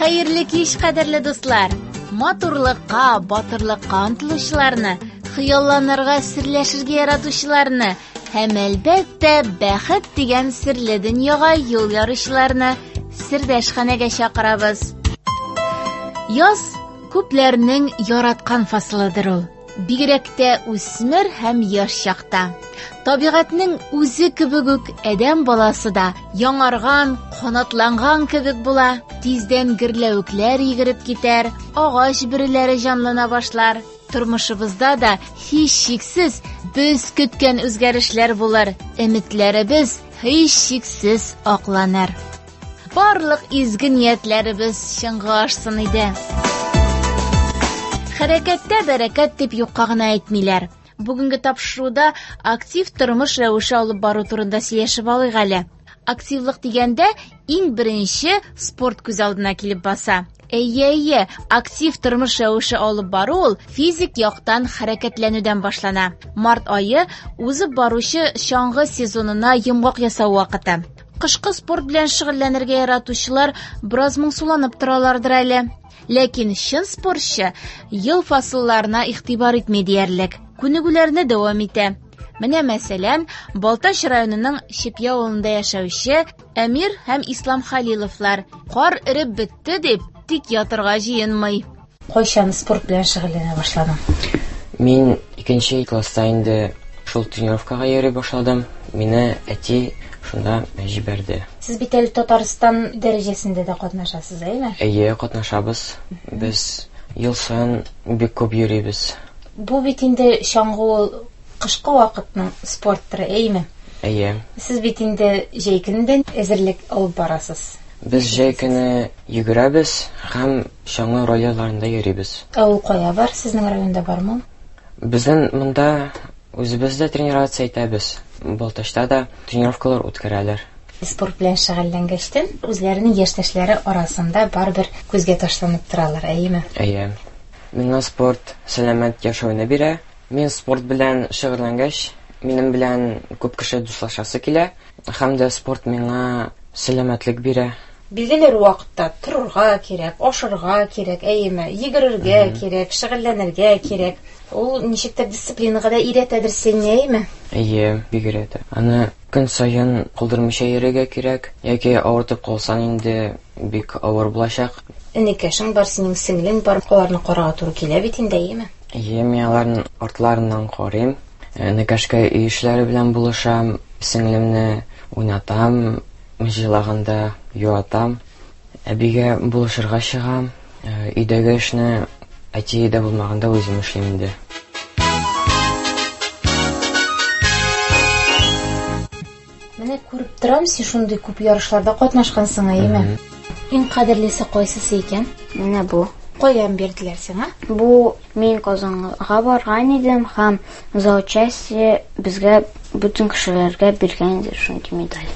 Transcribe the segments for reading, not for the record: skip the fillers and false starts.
Хәерле кич, кадерле дуслар. Матурлыкка, батырлыкка омтылучыларны, хыялланырга, серләшергә яратучыларны һәм әлбәттә бәхет дигән серле дөньяга юл яручыларны сердәшханәгә чакырабыз. Яз күпләрнең яраткан фасылыдыр ул. Бигрәк тә үсмер һәм яшь чакта. Табигатьнең үзе кебек үк адәм баласы да яңарган, канатланган кебек була. Тиздән гөрләвекләр йөгереп китәр, агач бөреләре җанлана башлар. Тормышыбызда да һич шиксез без көткән үзгәрешләр булыр. Өметләребез һич шиксез акланыр. Барлык изге ниятләребез чынга ашсын иде. Хәрәкәттә бәрәкәт дип юкка гына әйтмиләр. Бүгенге тапшыруда актив тормыш рәвеше алып бару турында сөйләшеп алыйк әле. Активлык дигәндә иң беренче спорт күз алдына килеп баса. Әйе, актив тормыш рәвеше алып бару ул физик яктан хәрәкәтләнүдән башлана. Март айы узып баручы чаңгы сезонына йомгак ясау вакыты. Кышкы спорт белән шөгыльләнергә яратучылар бераз моңсуланып торалардыр әле. Ләкин чын спортчы ел фасылларына игътибар итми диярлек. Күнегүләрне дәвам итә. Менә мәсәлән, Балтач районының Шепья авылында яшәүче Әмир һәм Ислам Халиловлар кар эреп бетте дип тик ятырга җыенмый. Кайчан спорт белән шөгыльләнә башладың? Мин 2нче класста инде шул тренировкага йөри башладым. Мине әти шунда җибәрде. Сез бит әле Татарстан дәрәҗәсендә дә катнашасыз, әйме? Әйе, катнашабыз. Без ел саен бик күп йөрибез. Бу бит инде чаңгы ул кышкы вакытның спорт түре, әйме? Әйе. Сез бит инде җәй көнендән әзерлек алып барасыз. Без җәй көне йөгерәбез һәм чаңгы ролларында йөрибез. Ул кая бар? Сезнең районда бармы? Безнең монда үзебездә тренировация итәбез. Балтачта да тренировкалар үткәрәләр. Спорт белән шөгыльләнгәчтән үзләренең яшьтәшләре арасында барбер күзгә ташланып торалар, әйме? Әйе. Миңа спорт сәламәт яшәүне бирә. Мин спорт белән шөгыльләнгәч, минем белән күп кеше дуслашасы килә, һәм дә спорт миңа сәламәтлек бирә. Билгеле вакытта торырга кирәк, ашырга кирәк, әйме, йөгерергә кирәк, шөгыльләнергә кирәк. Ул ничектер дисциплинага да өйрәтәдер сине, әйме? Әйе, бик өйрәтә. Аны көн саен кылдырмыйча йөрергә кирәк, яки авыртып калсаң инде бик авыр булачак. Энекәшең бар, синең сеңлең бар, аларны карага туры килә бит инде, әйме? Әйе, мин аларның артларыннан карыйм. Энекәшкә эшләре белән булышам, сеңлемне уйнатам, җылаганда юатам. Әбигә булышырга чыгам. Өйдәге эшне әтиедә булмаганда үзем эшлим инде. Менә күреп торам, син шундый күп ярышларда катнашкансың, әйме? Иң кадерлесе кайсысы икән? Менә бу. Каян бирделәр сиңа? Бу мин Казанга барган идем һәм за участие безгә бөтен кешеләргә биргән иде шундый медаль.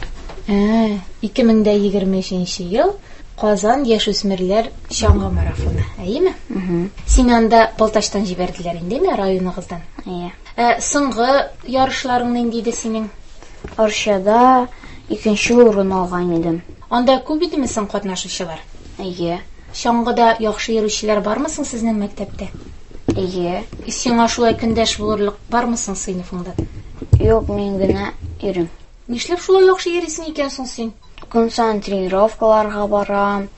2023 ел Казан яшүсмерләр чаңгы марафоны, әйме? Син анда Балтачтан җибәрделәр инде, районыгыздан? Әйе. Соңгы ярышларың нинди иде синең? Арчада 2нче урын алган идем. Анда күп идеме соң катнашучылар? Әйе. Чаңгыда яхшы йөрүчеләр бармы соң сезнең мәктәптә? Әйе. Сиңа шулай көндәш булырлык бармы соң сыйныфыңда? Юк, мин генә йөрим. Нишләп шулай яхшы йөрисең икән соң син? Көн саен тренировкаларга барам.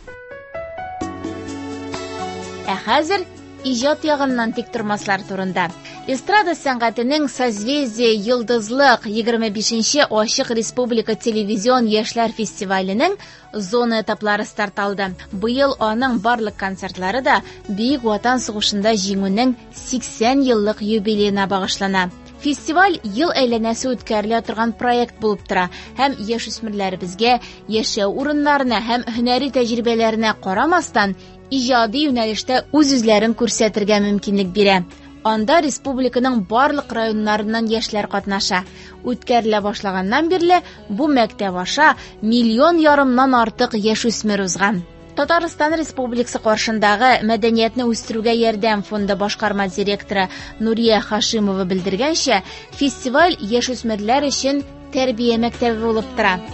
Хәзер иҗат ягыннан тик тормаслар турында. Эстрада сәнгатенең созвездие йолдызлык 25нче Ачык Республика телевизион яшьләр фестиваленең зона этаплары старт алды. Быел аның барлык концертлары да Бөек Ватан сугышында җиңүнең 80 еллык юбилеена багышлана. Фестиваль ел әйләнәсе үткәрелә торган проект булып тора һәм яшүсмерләребезгә яшәү урыннарына һәм һөнәри тәҗрибәләренә карамастан иҗади юнәлештә үз-үзләрен күрсәтергә мөмкинлек бирә. Анда республиканың барлык районнарыннан яшьләр катнаша. Үткәрелә башлаганнан бирле бу мәктәп аша 1,5 миллионнан артык яшүсмер узган. Татарстан Республикасы каршындагы мәдәниятне үстерүгә ярдәм фонды башкарма директоры Нурия Хашимова белдергәнчә, фестиваль яшүсмерләр өчен тәрбия мәктәбе булып тора.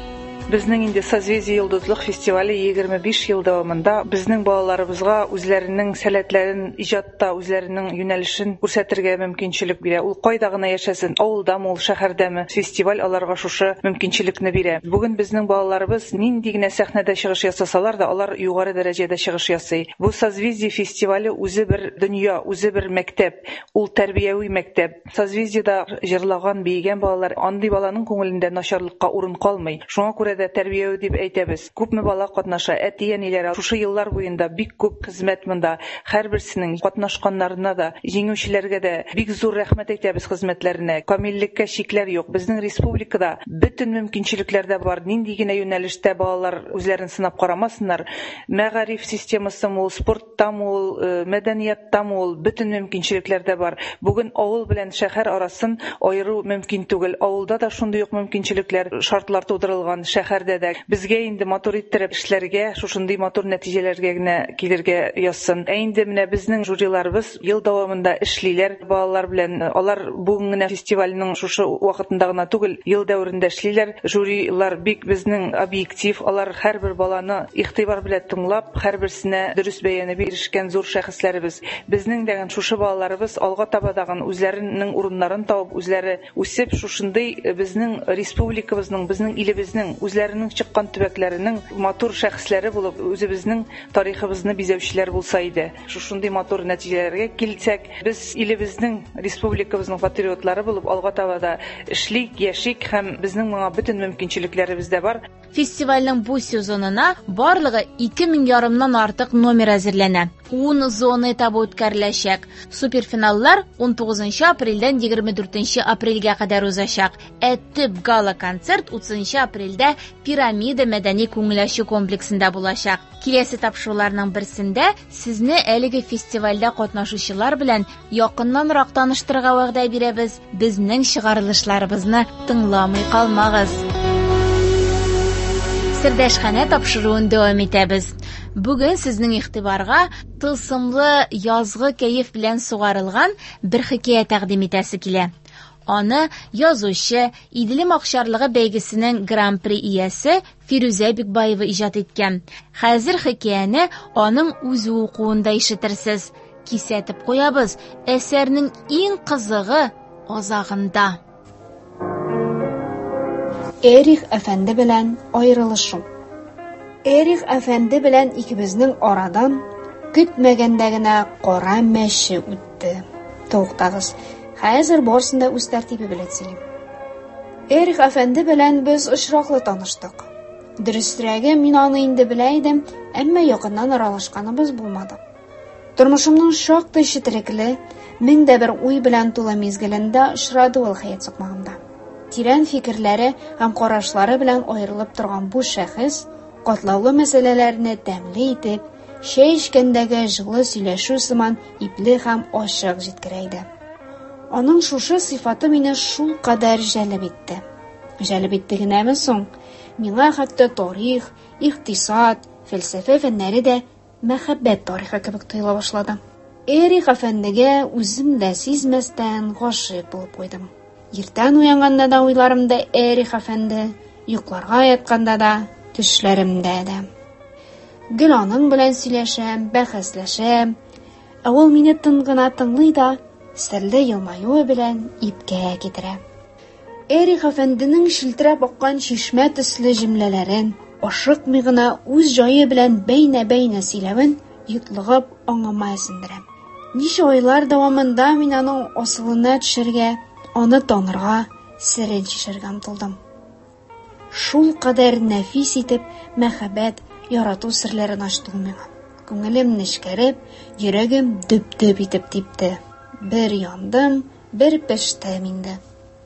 Безнең инде Созвездие йолдызлык фестивале 25 ел дәвамында безнең балаларыбызга үзләренең сәләтләрен иҗатта, үзләренең юнәлешен күрсәтергә мөмкинчелек бирә. Ул кайда гына яшәсен, авылдамы, ул шәһәрдәме, фестиваль аларга шушы мөмкинчелекне бирә. Бүген безнең балаларыбыз нинди генә сәхнәдә чыгыш ясасалар да, алар югары дәрәҗәдә чыгыш ясый. Бу Созвездие фестивале үзе бер дөнья, үзе бер мәктәп, ул тәрбияви мәктәп. Созвездиедә җырлаган, биегән балалар, андый баланың күңелендә начарлыкка урын калмый. Шуңа күрә дә тәрбияви дип әйтәбез. Күпме бала катнаша, әти-әниләре шушы еллар буенда бик күп хезмәт монда. Һәрберсенең катнашканнарына да, җиңүчеләргә дә бик зур рәхмәт әйтәбез хезмәтләренә. Камиллеккә шикләр юк. Безнең республикада бөтен мөмкинчелекләр дә бар. Нинди генә юнәлештә балалар үзләрен сынап карамасыннар. Мәгариф системасымы, ул спорттамы, ул мәдәнияттамы, ул бөтен мөмкинчелекләр дә бар. Бүген авыл белән шәһәр арасын аеру мөмкин түгел. Авылда да шундый ук мөмкинчелекләр, шартлар тудырылган, шәһәрдә дә. Безгә инде матур иттереп эшләргә, шушындый матур нәтиҗәләргә генә килергә язсын. Инде менә безнең жюриларыбыз ел дәвамында эшлиләр балалар белән. Алар бүген генә фестивальнең шушы вакытында гына түгел, ел дәврендә эшлиләр. Жюрилар бик безнең объектив, алар һәрбер баланы игътибар белән тыңлап, һәрберсенә дөрес бәяне биришкән зур шәхесләребез. Безнең дәгән шушы балаларыбыз алга таба дагы үзләренең урыннарын табып, үзләре үсеп, шушындый безнең республикабызның, безнең илебезнең, үзләренең чыккан төбәкләренең матур шәхесләре булып, үзебезнең тарихыбызны бизәүчеләр булса иде. Шушындый матур нәтиҗәләргә килсәк, без илебезнең, республикабызның патриотлары булып алга таба да эшлик, яшик һәм безнең моңа бөтен мөмкинчелекләребез дә бар. Фестивальнең бу сезонына барлыгы 2000 ярымнан артык номер әзерләнә. 10 зона этабы үткәреләчәк. Суперфиналлар 19 апрельдән 24 апрельгә кадәр узачак. Төп гала-концерт 30 апрельдә Пирамида мәдәни күңел ачу комплексында булачак. Киләсе тапшыруларның берсендә сезне әлеге фестивальдә катнашучылар белән якыннанрак таныштырырга вәгъдә бирәбез. Безнең чыгарылышларыбызны тыңламый калмагыз. Сердәшханә тапшыруын дәвам итәбез. Бүген сезнең игътибарга тылсымлы язгы кәеф белән сугарылган бер хикәя тәкъдим итәсе килә. Аны язучы, Иделем Акчарлыгы бәйгесенең гран-при иясе Фирүзә Бикбаева иҗат иткән. Хәзер хикәяне аның үзе укуында ишетерсез. Кисәтеп куябыз. Әсәрнең иң кызыгы азагында. Эрих әфәнде белән аерылышу. Эрих әфәнде белән икебезнең арадан көтмәгәндә генә кара мәче үтте. Туктагыз, хәзер барсын да үз тәртибе белән сөйлим. Эрих әфәнде белән без очраклы таныштык. Дөресрәге, мин аны инде белә идем, әмма якыннан аралашканыбыз булмады. Тормышымның шактый четерекле, мин дә бер уй белән тулы мизгелендә очрады ул хәят сукмагымда. Тирән фикерләре һәм карашлары белән аерылып торган бу шәхес катлаулы мәсьәләләрне тәмле итеп, чәй эчкәндәге җылы сөйләшү сыман ипле һәм ачык җиткерә иде. Аның шушы сыйфаты мине шул кадәр җәлеп итте. Җәлеп итте генәме соң? Миңа хәтта тарих, икътисад, фәлсәфә фәннәре дә мәхәббәт тарихы кебек тоела башлады. Эрих әфәндегә үзем дә сизмәстән гашыйк булып куйдым. Иртән уянганда да уйларымда Эрих әфәнде, йокларга ятканда да, төшләремдә дә. Гел аның белән сөйләшәм, бәхәсләшәм. Ул мине тын гына тыңлый да, серле елмаюы белән ипкә китерә. Эрих әфәнденең шилтерәп аккан чишмә төсле җөмләләрен, ашыкмый гына үз җае белән бәйнә-бәйнә сөйләвен йотлыгып аңыма әсендерәм. Ничә айлар дәвамында мин аның асылына төшәргә, аны танырга, серен чишәргә омтылдым. Шул кадәр нәфис итеп мәхәббәт, ярату серләрен ачты ул миңа. Күңелем нечкәреп, йөрәгем дөп-дөп итеп типте. Бер яндым, бер пештем инде.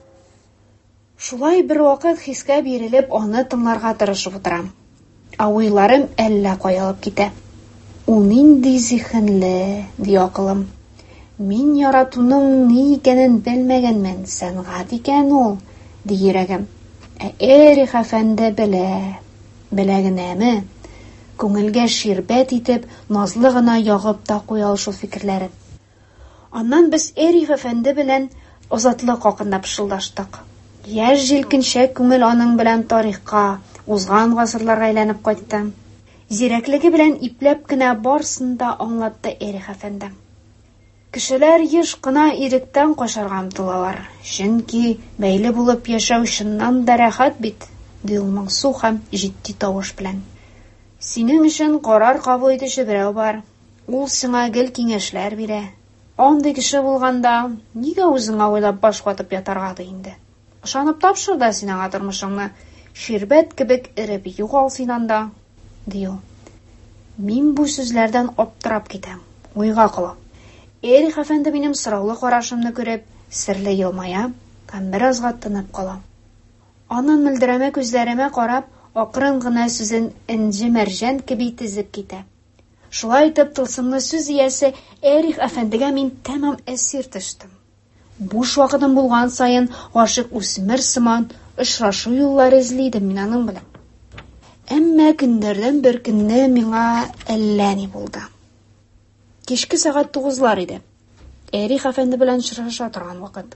Шулай бер вакыт хискә бирелеп аны тыңларга тырышып утырам. Уйларым әллә каялып китә. Ул нинди зиһенле, ди акылым. Мин яратуның ни икәнен белмәгәнмен, сәнгать икән ул, ди йөрәгем. Эрих әфәнде белә генәме? Күңелгә ширбәт итеп, назлы гына ягып та куя шул фикерләрен. Аннан без Эрих әфәнде белән азатлык хакында пышылдаштык. Яшь җилкенчәк күңел аның белән тарихка, узган гасырларга әйләнеп кайтты. Зирәклеге белән ипләп кенә барсын да аңлатты Эрих әфәнде. Кешеләр еш кына иректән качарга омтылалар, чөнки бәйле булып яшәү чыннан да рәхәт бит, ди ул моңсу һәм җитди тавыш белән. Синең өчен карар кабул итүче берәү бар. Ул сиңа гел киңәшләр бирә. Андый кеше булганда, нигә үзеңә уйлап баш ватып ятарга ди инде? Ышанып тапшыр да синең тормышыңны, ширбәт кебек эреп югал синнан да, ди ул. Мин бу сүзләрдән аптырап китәм, уйга калам. Эрих әфәнде минем сораулы карашымны күреп, серле елмая һәм беразга тынып кала. Аннан мөлдерәмә күзләремә карап, акрын гына сүзен инҗе мәрҗән кеби тизеп китә. Шулай итеп, тылсымлы сүз иясе Эрих әфәндегә мин тәмам әсир төштем. Буш вакытым булган саен гашык үсмер сыман очрашу юллары эзлидем мин аның белән. Әмма көндәрдән бер көнне миңа әллә ни булды. Кичке сәгать 9лар иде. Эрих әфәнде белән очраша торган вакыт.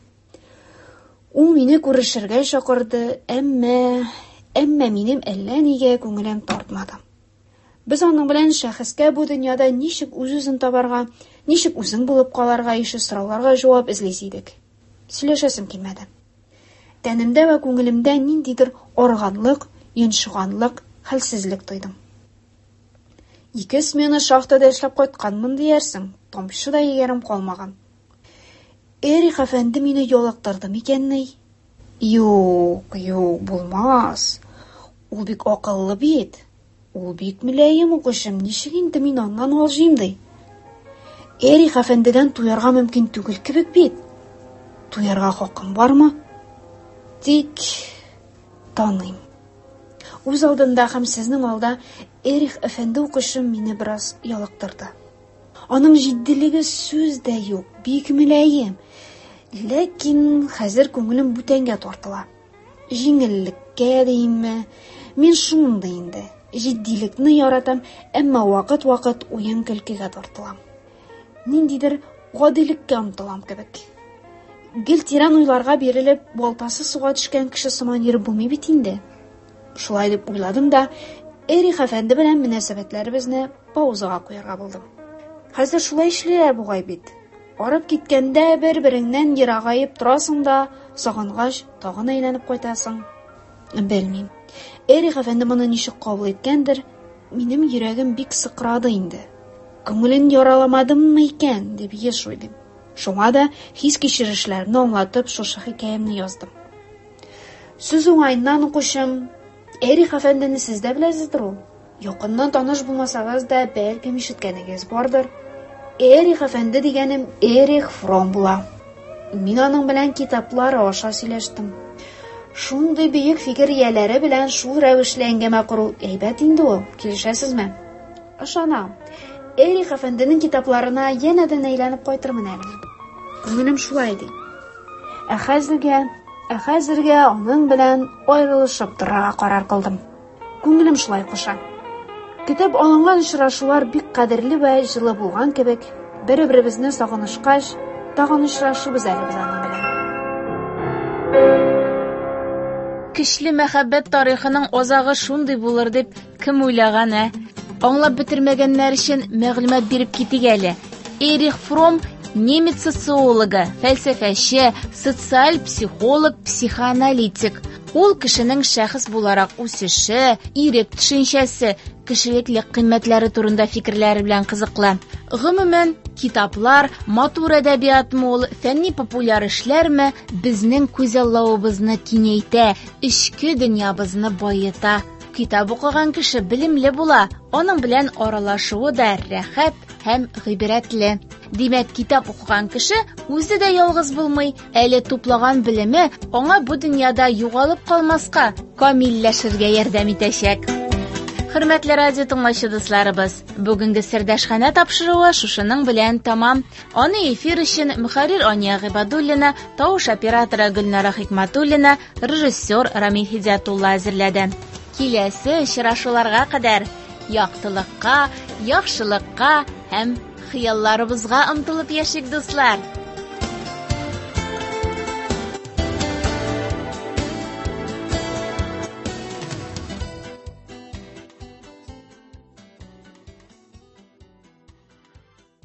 Ул мине күрешергә чакырды, әмма минем әллә нигә күңелем тартмады. Без аның белән шәхескә бу дөньяда ничек үз-үзен табарга, ничек үзең булып каларга ише сорауларга җавап эзлис идек. Сөйләшәсем килмәде. Тәнемдә ва күңелемдә ниндидер арганлык, йончыганлык, хәлсезлек тойдым. 2 смена шахтада эшләп кайтканмын диярсең, тамчы да егәрем калмаган. Эрих әфәнде мине ялыктырды микәнни? Юк, булмас. Ул бик акыллы бит. Ул бик мөлаем укучым, ничек инде мин аннан алҗыйм ди. Эрих әфәндедән туярга мөмкин түгел кебек бит. Туярга хакым бармы? Тик таныйм. Үз алдында һәм сезнең алда Эрих әфәнде укучым мине бераз ялыктырды. Аның җитдилеге сүз дә юк, бик мөлаем. Ләкин хәзер күңелем бүтәнгә тартыла. Җиңеллеккә димме? Мин шундый инде. Җитдилекне яратам, әмма вакыт уен көлкегә тартылам. Ниндидер гадилеккә омтылам кебек. Гел тирән уйларга бирелеп, балтасы суга төшкән кеше сыман йөреп булмый бит инде. Шулай дип уйладым да, Эрих әфәнде белән мөнәсәбәтләребезне паузага куярга булдым. Хәзер шулай эшләр бугай бит. Арып киткәндә бер-береңнән ерагайып торасың да, сагынгач тагын әйләнеп кайтасың. Белмим. Эрих әфәнде моны ничек кабул иткәндер, минем йөрәгем бик сыкрады инде. Күңелен яраламадыммы икән дип еш уйлыйм. Шуңа да хис кичерешләрне аңлатып шушы хикәямне яздым. Сүз уңайыннан укучым, Эрих әфәндене сез дә беләсездер ул. Якыннан таныш булмасагыз да, бәлкем ишеткәнегез бардыр. Эрих әфәнде дигәнем Эрих Фром була. Мин аның белән китаплар аша сөйләштем. Шундый бөек фикер ияләре белән шул рәвешле әңгәмә кору әйбәт инде ул. Килешәсезме? Ышанам. Эрих әфәнденең китапларына янәдән әйләнеп кайтырмын әле. Күңелем шулай ди. Хәзергә аның белән аерылышып торырга карар кылдым. Күңелем шулай куша. Китап алынган очрашулар бик кадерле ва җылы булган кебек, бер-беребезне сагынышкач, тагын очрашабыз әле без аның белән. Кишле мәхәббәт тарихының азагы шундый булыр дип кем уйлаган, Аңлап бетермәгәннәр өчен мәгълүмат биреп китик әле. Эрих Фром немец социологы, фәлсәфәче, социаль психолог, психоаналитик. Ул кешенең шәхес буларак үсеше, ирек төшенчәсе, кешелеклек кыйммәтләре турында фикерләре белән кызыклы. Гомумән, китаплар, матур әдәбиятмы ул, фәнни популяр эшләрме безнең күзаллавыбызны киңәйтә, эчке дөньябызны байыта. Китап укыган кеше белемле була, аның белән аралашуы да рәхәт һәм гыйбрәтле. Димәк, китап укыган кеше үзе дә ялгыз булмый, әле туплаган белеме аңа бу дөньяда югалып калмаска, камилләшергә ярдәм итәчәк. Хөрмәтле радио тыңлаучы дусларыбыз, бүгенге сердәшханә тапшыруы шушының белән тамам. Аны эфир өчен мөхәррир Ания Гыйбадуллина, тавыш операторы Гөлнара Хикматуллина, режиссер Рамил Хидиятулла әзерләде. Киләсе очрашуларга кадәр яктылыкка, яхшылыкка һәм хыялларыбызга омтылып яшик дуслар.